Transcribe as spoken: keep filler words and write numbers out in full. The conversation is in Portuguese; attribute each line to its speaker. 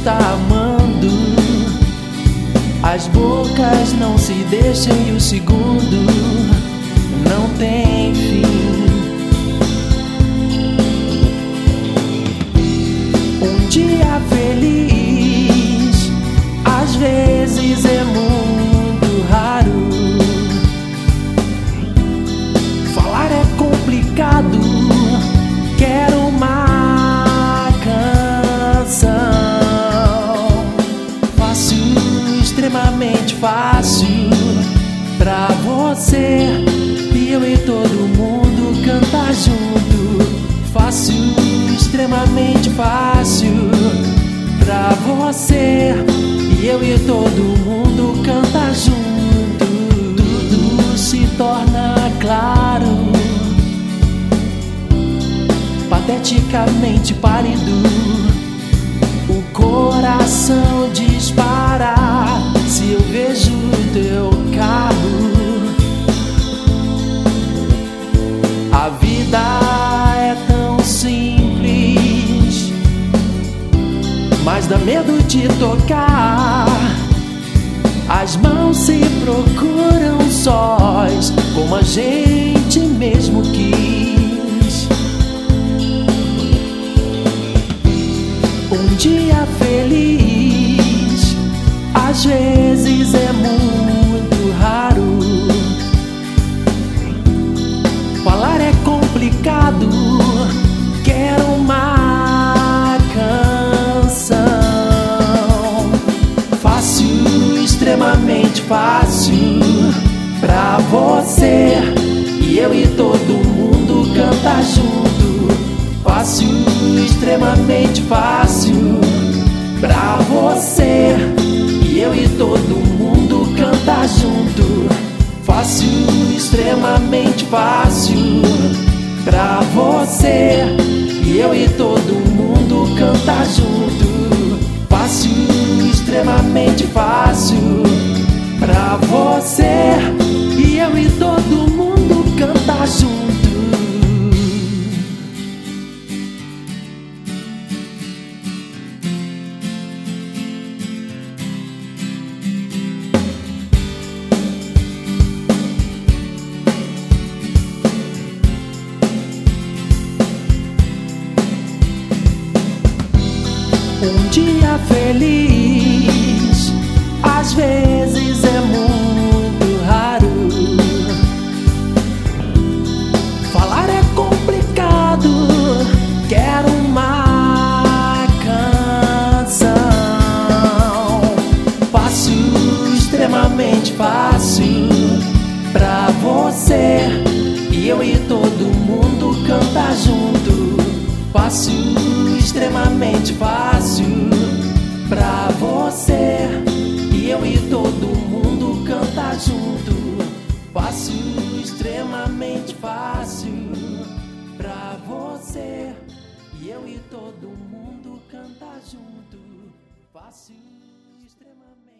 Speaker 1: está amando. As bocas não se deixam e o segundo não tem fim. Um dia feliz às vezes é muito raro. Falar é complicado. Quero uma canção fácil, extremamente fácil pra você e eu e todo mundo cantar junto. Fácil, extremamente fácil pra você e eu e todo mundo cantar junto. Tudo se torna claro, pateticamente pálido. O coração dispara se eu vejo teu carro. A vida é tão simples, mas dá medo de tocar. As mãos se procuram sós, como a gente mesmo quis. Um dia feliz às vezes é muito raro. Falar é complicado. Quero uma canção fácil, extremamente fácil pra você e eu e todo mundo cantar junto. Fácil, extremamente fácil pra você e eu e todo mundo cantar junto. Fácil, extremamente fácil pra você e eu e todo mundo cantar junto. Fácil, extremamente fácil pra você e eu e todo mundo cantar junto. Um dia feliz às vezes é muito raro. Falar é complicado. Quero uma canção fácil, extremamente fácil pra você e eu e todo mundo cantar junto. Fácil, extremamente fácil pra você e eu e todo mundo cantar junto. Fácil, extremamente fácil pra você e eu e todo mundo cantar junto. Fácil, extremamente